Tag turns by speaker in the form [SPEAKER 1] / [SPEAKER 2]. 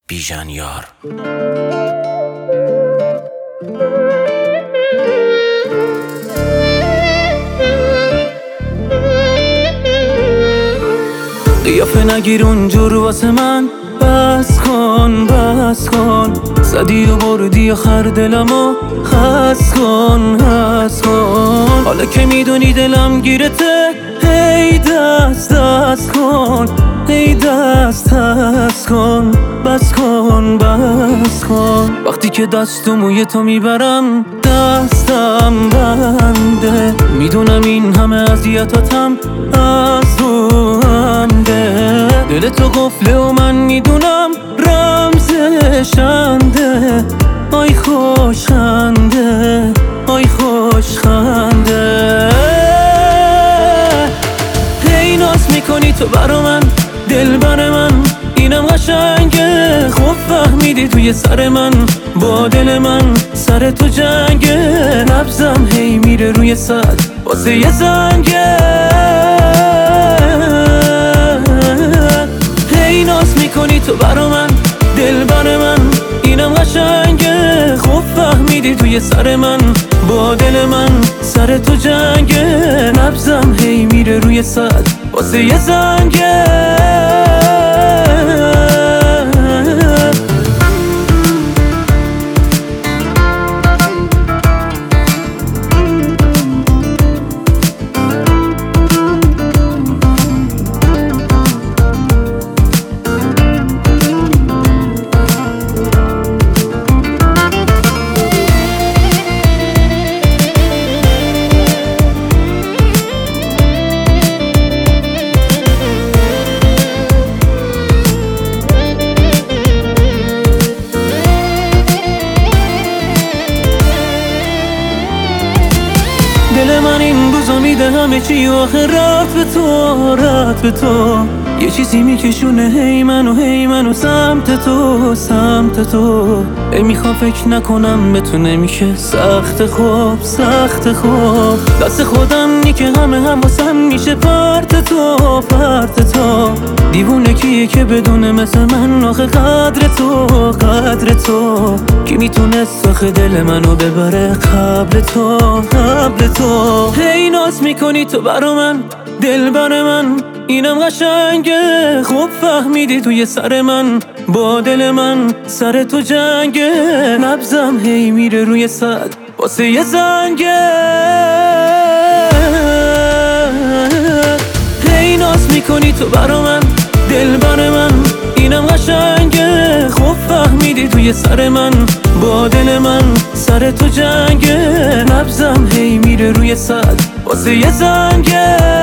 [SPEAKER 1] بیژن یار.
[SPEAKER 2] قیافه نگیر اونجور واسه من، بس کن بس کن. زدی و بردی آخر دلمو، حس کن حس کن. حالا که میدونی دلم گیرته، هی دست دست کن، هی دست دست کن. بس کن بس کن. وقتی که دست و موی تو میبرم، دستم بنده. میدونم این همه اذیتاتم از روحنده. دل تو قفله و من میدونم رمزشنده. آی خوشخنده، آی خوشخنده. هی ناز میکنی تو برا من، دل بر من اینم قشنگه. خوب فهمیدی توی سر من، با دل من سر تو جنگه. نبضم هی میره روی صد واسه یه زنگه. هی ناز میکنی تو برا من، دل بر من اینم قشنگه. خوب فهمیدی توی سر من، با دل من سر تو جنگه. نبضم هی میره روی صد واسه یه زنگه. دل من این روزا میده همه چی و آخه رفت به تو، رفت به تو. یه چیزی میکشونه هی منو سمت تو، سمت تو. میخوام فکر نکنم به تو نمیشه سخت خوب، سخت خوب. دست خودم نی که هم واسم میشه پرت تو، پرت تو. دیوونه کیه که بدونه مثل من آخه قدر تو، قدر تو. کی میتونست آخه دل منو ببره قبل تو، قبل تو. هی ناز میکنی تو برا من، دل بر من اینم قشنگه. خوب فهمیدی توی سر من، با دل من سر تو جنگه. نبضم هی میره روی صد واسه یه زنگه. هی ناز میکنی تو برا من، دل بر من اینم قشنگه. خوب فهمیدی توی سر من، با دل من سر تو جنگه. نبضم هی میره روی صد واسه یه زنگه.